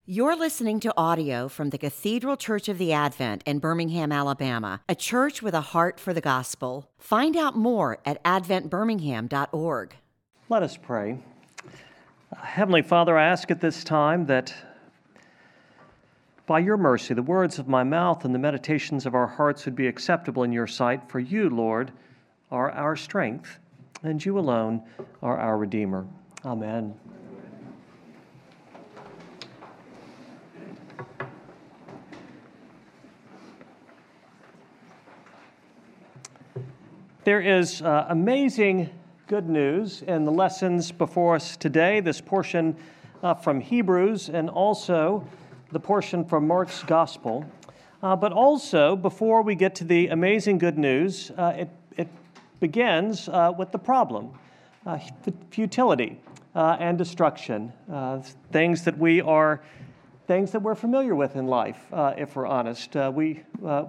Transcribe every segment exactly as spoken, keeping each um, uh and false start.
You're listening to audio from the Cathedral Church of the Advent in Birmingham, Alabama, a church with a heart for the gospel. Find out more at advent birmingham dot org. Let us pray. Heavenly Father, I ask at this time that by your mercy, the words of my mouth and the meditations of our hearts would be acceptable in your sight, for you, Lord, are our strength, and you alone are our Redeemer. Amen. There is uh, amazing good news in the lessons before us today, this portion uh, from Hebrews and also the portion from Mark's Gospel. Uh, but also, before we get to the amazing good news, uh, it, it begins uh, with the problem, uh, futility uh, and destruction, uh, things that we are, things that we're familiar with in life, uh, if we're honest. Uh, we... Uh,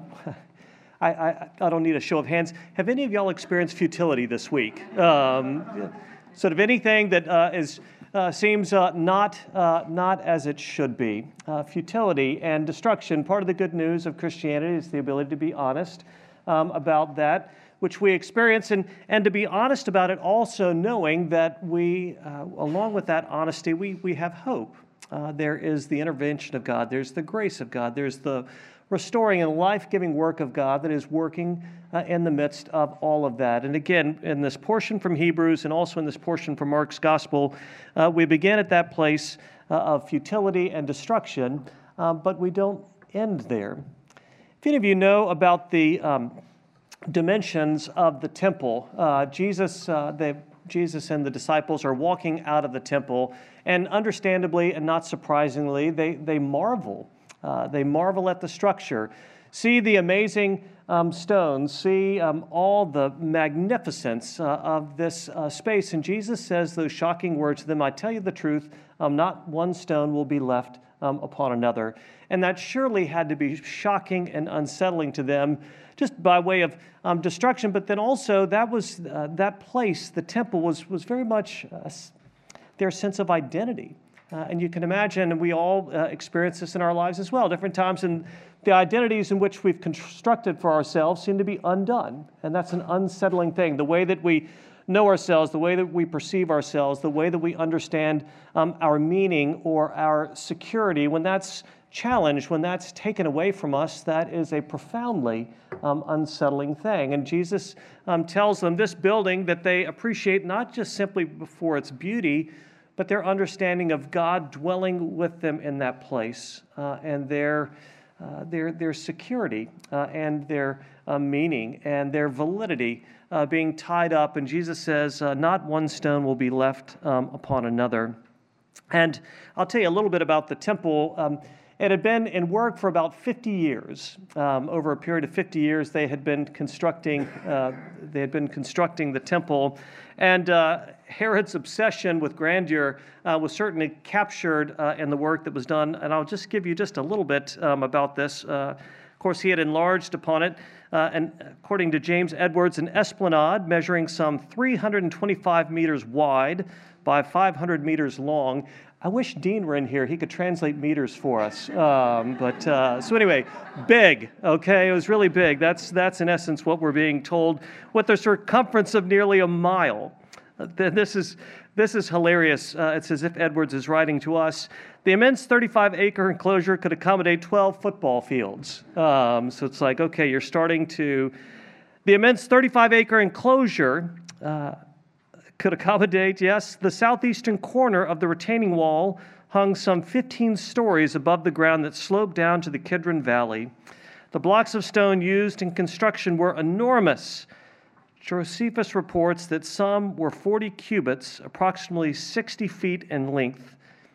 I, I, I don't need a show of hands. Have any of y'all experienced futility this week? Um, sort of anything that uh, is uh, seems uh, not uh, not as it should be. Uh, futility and destruction. Part of the good news of Christianity is the ability to be honest um, about that which we experience, and, and to be honest about it also knowing that we, uh, along with that honesty, we, we have hope. Uh, there is the intervention of God. There's the grace of God. There's the restoring and life-giving work of God that is working uh, in the midst of all of that. And again, in this portion from Hebrews and also in this portion from Mark's Gospel, uh, we begin at that place uh, of futility and destruction, uh, but we don't end there. If any of you know about the um, dimensions of the temple, uh, Jesus, uh, they, Jesus and the disciples are walking out of the temple, and understandably and not surprisingly, they, they marvel. Uh, they marvel at the structure, see the amazing um, stones, see um, all the magnificence uh, of this uh, space. And Jesus says those shocking words to them, I tell you the truth, um, not one stone will be left um, upon another. And that surely had to be shocking and unsettling to them, just by way of um, destruction. But then also that was uh, that place, the temple, was, was very much uh, their sense of identity. Uh, and you can imagine, and we all uh, experience this in our lives as well, different times, and the identities in which we've constructed for ourselves seem to be undone. And that's an unsettling thing. The way that we know ourselves, the way that we perceive ourselves, the way that we understand um, our meaning or our security, when that's challenged, when that's taken away from us, that is a profoundly um, unsettling thing. And Jesus um, tells them this building that they appreciate not just simply for its beauty, but their understanding of God dwelling with them in that place, uh, and their, uh, their, their security uh, and their uh, meaning and their validity uh, being tied up. And Jesus says, uh, not one stone will be left um, upon another. And I'll tell you a little bit about the temple. Um, It had been in work for about fifty years. Um, over a period of fifty years, they had been constructing. Uh, they had been constructing the temple, and uh, Herod's obsession with grandeur uh, was certainly captured uh, in the work that was done. And I'll just give you just a little bit um, about this. Uh, of course, he had enlarged upon it, uh, and according to James Edwards, an esplanade measuring some three hundred twenty-five meters wide by five hundred meters long. I wish Dean were in here. He could translate meters for us. Um, but uh, so anyway, big, okay? It was really big. That's, that's in essence what we're being told, with a circumference of nearly a mile. Uh, this is, this is hilarious. Uh, it's as if Edwards is writing to us. The immense thirty-five acre enclosure could accommodate twelve football fields. Um, so it's like, okay, you're starting to... The immense thirty-five acre enclosure... Uh, could accommodate, yes, the southeastern corner of the retaining wall hung some fifteen stories above the ground that sloped down to the Kidron Valley. The blocks of stone used in construction were enormous. Josephus reports that some were forty cubits, approximately sixty feet in length.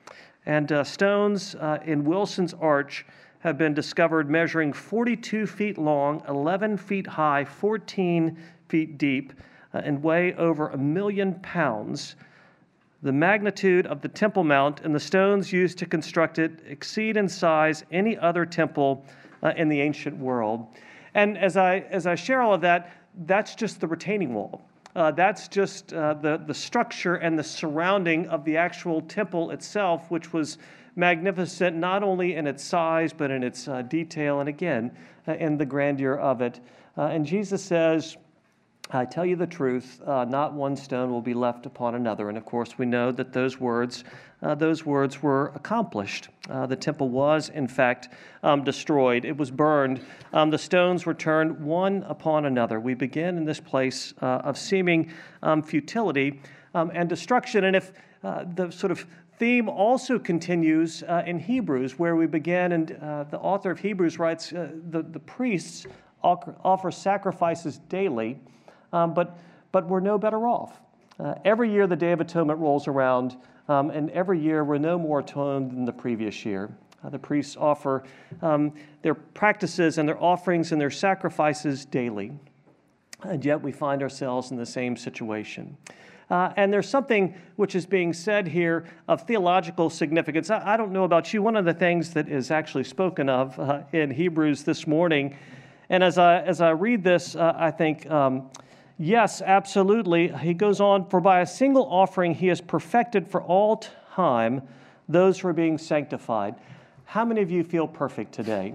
And uh, stones uh, in Wilson's Arch have been discovered measuring forty-two feet long, eleven feet high, fourteen feet deep, and weigh over a million pounds. The magnitude of the Temple Mount and the stones used to construct it exceed in size any other temple uh, in the ancient world. And as I as I share all of that, that's just the retaining wall. Uh, that's just uh, the, the structure and the surrounding of the actual temple itself, which was magnificent not only in its size, but in its uh, detail, and again, uh, in the grandeur of it. Uh, and Jesus says, I tell you the truth, uh, not one stone will be left upon another. And of course, we know that those words, uh, those words were accomplished. Uh, the temple was, in fact, um, destroyed. It was burned. Um, the stones were turned one upon another. We begin in this place uh, of seeming um, futility um, and destruction. And if uh, the sort of theme also continues uh, in Hebrews, where we begin, and uh, the author of Hebrews writes, uh, the, the priests offer sacrifices daily, Um, but, but we're no better off. Uh, every year the Day of Atonement rolls around, um, and every year we're no more atoned than the previous year. Uh, the priests offer um, their practices and their offerings and their sacrifices daily, and yet we find ourselves in the same situation. Uh, and there's something which is being said here of theological significance. I, I don't know about you, one of the things that is actually spoken of uh, in Hebrews this morning, and as I, as I read this, uh, I think... Um, Yes, absolutely. He goes on, for by a single offering he has perfected for all time those who are being sanctified. How many of you feel perfect today?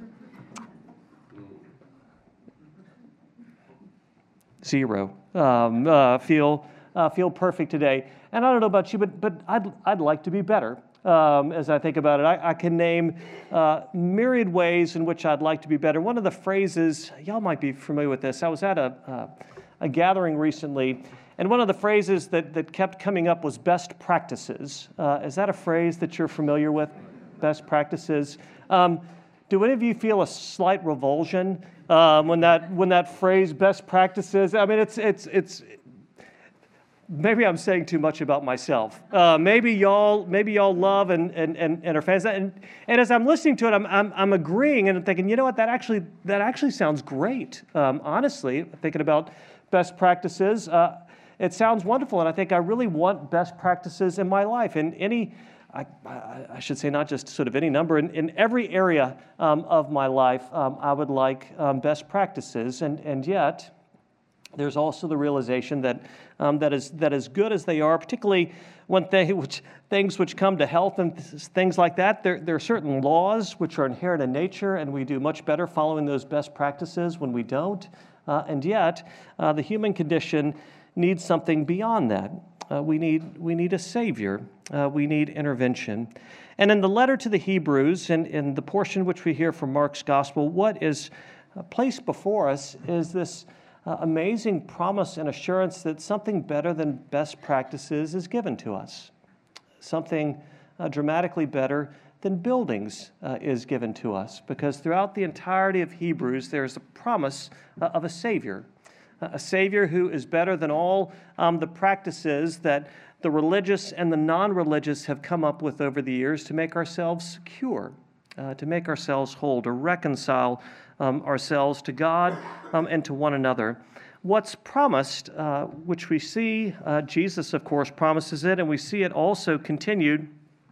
Zero. Um, uh, feel uh, feel perfect today. And I don't know about you, but but I'd I'd like to be better. Um, as I think about it, I, I can name uh, myriad ways in which I'd like to be better. One of the phrases, y'all might be familiar with this. I was at a uh, a gathering recently, and one of the phrases that, that kept coming up was best practices. Uh, is that a phrase that you're familiar with? Best practices. Um, do any of you feel a slight revulsion um, when that when that phrase best practices? I mean, it's it's it's. Maybe I'm saying too much about myself. Uh, maybe y'all maybe y'all love and and and, and are fans. And and as I'm listening to it, I'm I'm, I'm agreeing and I'm thinking, you know what? That actually that actually sounds great. Um, honestly, thinking about best practices. Uh, it sounds wonderful, and I think I really want best practices in my life. In any, I, I, I should say not just sort of any number, in, in every area um, of my life, um, I would like um, best practices. And, and yet, there's also the realization that um, that is that as good as they are, particularly when they, which, things which come to health and th- things like that, there, there are certain laws which are inherent in nature, and we do much better following those best practices when we don't. Uh, and yet, uh, the human condition needs something beyond that. Uh, we need we need a Savior. Uh, we need intervention. And in the letter to the Hebrews, and in the portion which we hear from Mark's Gospel, what is uh, placed before us is this uh, amazing promise and assurance that something better than best practices is given to us. Something uh, dramatically better than buildings uh, is given to us, because throughout the entirety of Hebrews, there's a promise uh, of a Savior, uh, a Savior who is better than all um, the practices that the religious and the non-religious have come up with over the years to make ourselves secure, uh, to make ourselves whole, to reconcile um, ourselves to God um, and to one another. What's promised, uh, which we see, uh, Jesus, of course, promises it, and we see it also continued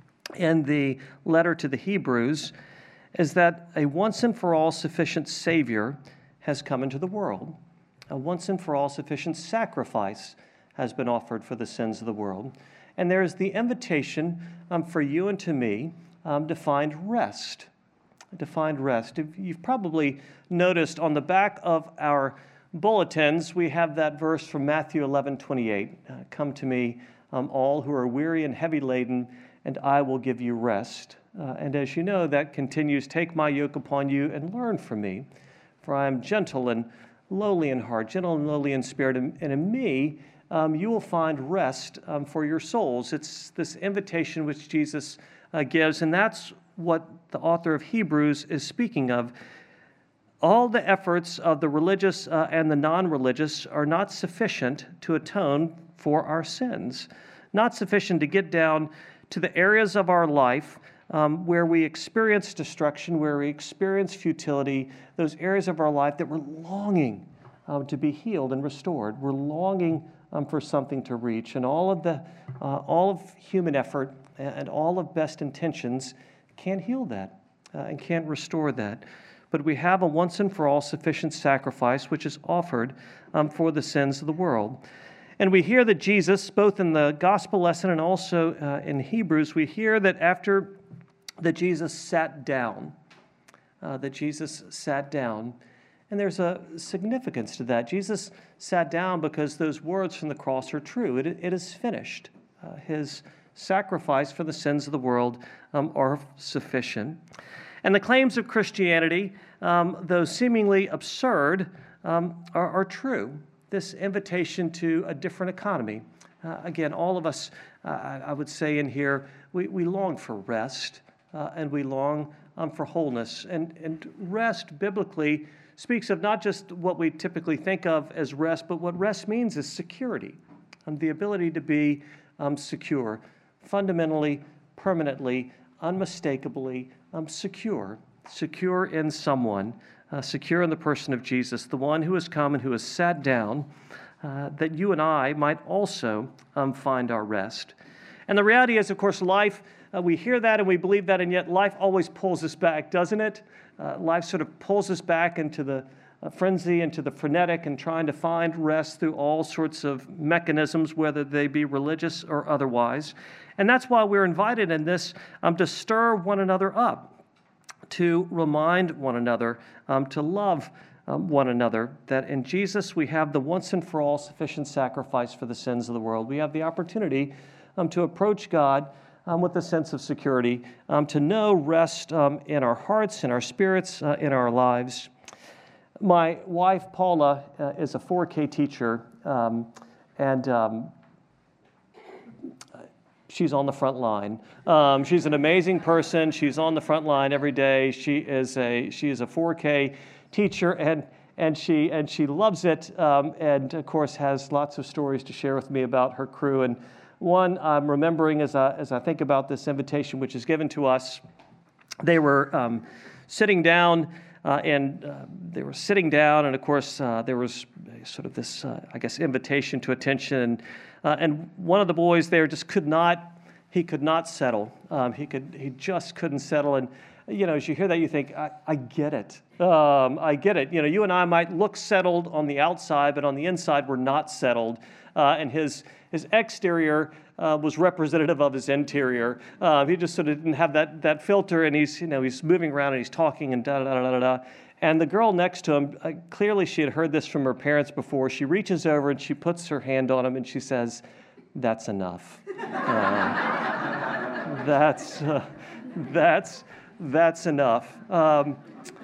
in the letter to the Hebrews, is that a once and for all sufficient Savior has come into the world. A once and for all sufficient sacrifice has been offered for the sins of the world. And there is the invitation um, for you and to me um, to find rest, to find rest. You've probably noticed on the back of our bulletins, we have that verse from Matthew eleven twenty-eight. Uh, Come to me, um, all who are weary and heavy laden, and I will give you rest. Uh, and as you know, that continues, take my yoke upon you and learn from me, for I am gentle and lowly in heart, gentle and lowly in spirit, and, and in me um, you will find rest um, for your souls. It's this invitation which Jesus uh, gives, and that's what the author of Hebrews is speaking of. All the efforts of the religious uh, and the non-religious are not sufficient to atone for our sins, not sufficient to get down to the areas of our life um, where we experience destruction, where we experience futility, those areas of our life that we're longing um, to be healed and restored. We're longing um, for something to reach, and all of the uh, all of human effort and all of best intentions can't heal that uh, and can't restore that. But we have a once and for all sufficient sacrifice which is offered um, for the sins of the world. And we hear that Jesus, both in the gospel lesson and also uh, in Hebrews, we hear that after that Jesus sat down, uh, that Jesus sat down. And there's a significance to that. Jesus sat down because those words from the cross are true. It, it is finished. Uh, his sacrifice for the sins of the world um, are sufficient. And the claims of Christianity, um, though seemingly absurd, um, are, are true. This invitation to a different economy. Uh, again, all of us, uh, I, I would say in here, we, we long for rest uh, and we long um, for wholeness. And, and rest, biblically, speaks of not just what we typically think of as rest, but what rest means is security, and the ability to be um, secure, fundamentally, permanently, unmistakably um, secure, secure in someone, uh, secure in the person of Jesus, the one who has come and who has sat down, uh, that you and I might also um, find our rest. And the reality is, of course, life, uh, we hear that and we believe that, and yet life always pulls us back, doesn't it? Uh, life sort of pulls us back into the uh, frenzy, into the frenetic, and trying to find rest through all sorts of mechanisms, whether they be religious or otherwise. And that's why we're invited in this um, to stir one another up, to remind one another, um, to love um, one another, that in Jesus we have the once and for all sufficient sacrifice for the sins of the world. We have the opportunity um, to approach God Um, with a sense of security, um, to know rest um, in our hearts, in our spirits, uh, in our lives. My wife, Paula, uh, is a four K teacher, um, and um, she's on the front line. Um, she's an amazing person. She's on the front line every day. She is a she is a four K teacher, and and she and she loves it, um, and of course has lots of stories to share with me about her crew. And one I'm remembering as I, as I think about this invitation which is given to us, they were um, sitting down, uh, and uh, they were sitting down, and of course uh, there was sort of this, uh, I guess, invitation to attention, and, uh, and one of the boys there just could not, he could not settle. Um, he could, he just couldn't settle, and you know, as you hear that, you think, I, I get it. Um, I get it. You know, you and I might look settled on the outside, but on the inside, we're not settled. Uh, and his his exterior uh, was representative of his interior. Uh, he just sort of didn't have that that filter, and he's you know he's moving around and he's talking and da da da da da. And the girl next to him, uh, clearly she had heard this from her parents before. She reaches over and she puts her hand on him and she says, "That's enough. Uh, that's uh, that's." That's enough. Um,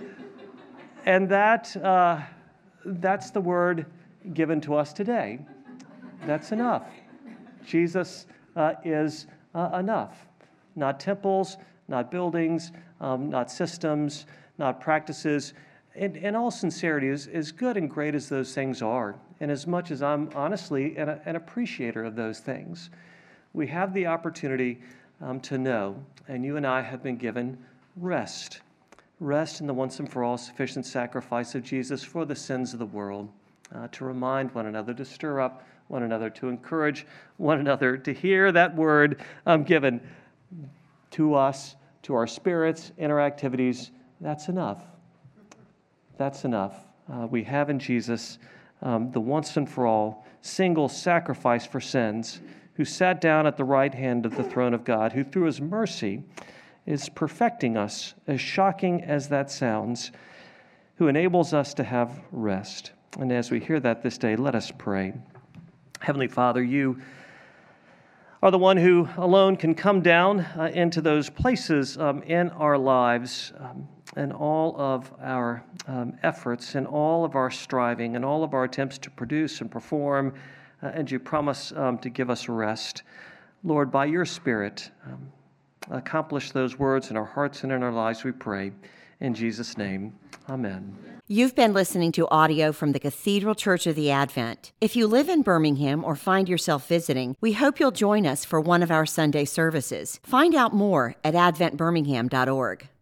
and that uh, that's the word given to us today. That's enough. Jesus uh, is uh, enough. Not temples, not buildings, um, not systems, not practices. In, in all sincerity, as, as good and great as those things are, and as much as I'm honestly an, an appreciator of those things, we have the opportunity um, to know, and you and I have been given rest. Rest in the once and for all sufficient sacrifice of Jesus for the sins of the world, uh, to remind one another, to stir up one another, to encourage one another, to hear that word um, given to us, to our spirits, in our activities. That's enough. That's enough. Uh, we have in Jesus um, the once and for all single sacrifice for sins, who sat down at the right hand of the throne of God, who through his mercy is perfecting us, as shocking as that sounds, who enables us to have rest. And as we hear that this day, let us pray. Heavenly Father, you are the one who alone can come down uh, into those places um, in our lives, um, and all of our um, efforts, and all of our striving, and all of our attempts to produce and perform, uh, and you promise um, to give us rest. Lord, by your Spirit, um, accomplish those words in our hearts and in our lives, we pray. In Jesus' name, amen. You've been listening to audio from the Cathedral Church of the Advent. If you live in Birmingham or find yourself visiting, we hope you'll join us for one of our Sunday services. Find out more at advent birmingham dot org.